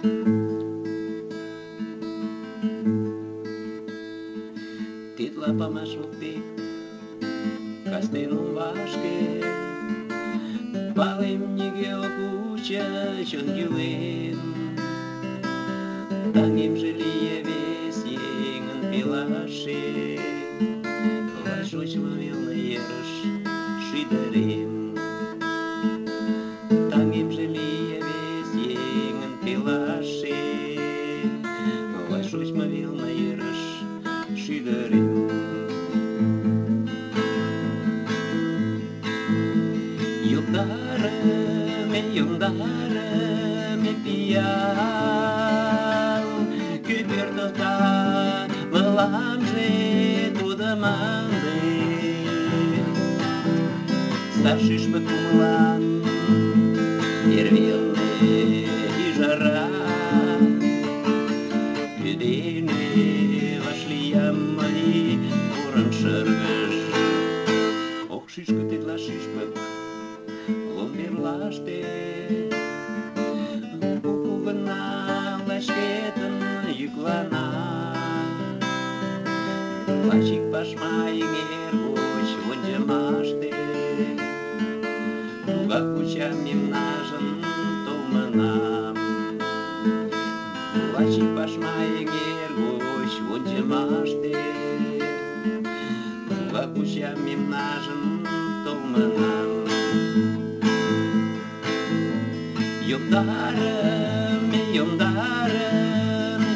Ty lapa maš upy, kas ty nu vaške, palim nigel pučia čongilim, tangim želije vesjengen pilaše, lašoč mamil jerš šidarim, tangim želije vesjengen pilaše, lašoč mamil jerš šidarim. Iudară-me piau, que perdotar melange tu demande, старший шпакулан, ервелне и жара, Юдейны вошли ямали, уран шаргаш, ох, шишка ты для шишпак, Ломберлаште, кукугана, лашкетен, юклана, лачик пашмайын эргоч, лондемаште, туга кучам мемнажын толманам, лачик пашмайын эргоч, лондемаште, туга кучам мемнажын толманам. Iudară-me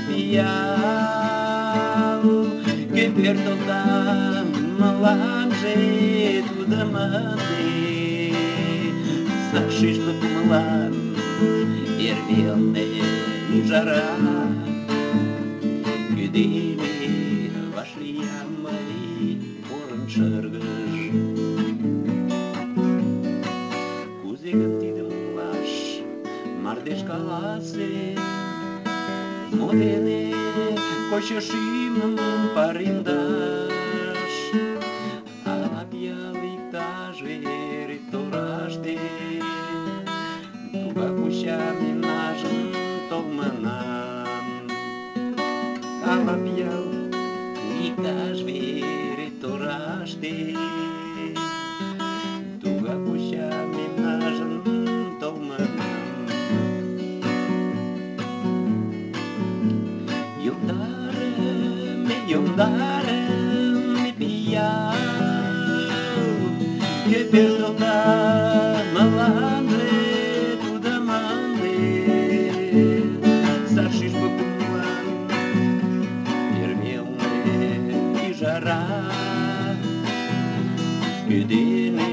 piau, que perdotar melange tu demande, старший шпакулан, ервелне и жара, Юдейны вошли ямали, уран шаргаш, кузеган тидым лаш, мардеж каласе, модене кочешимым паримдаш, алапьялик тажвери тораште, туга кучами нашим толманам, алапьялик тажвери тораште, туга кучами нашим толманам. Iudară-me piau, que perdotar melange tu demande, старший шпакулан, ервелне и жара, Юдейны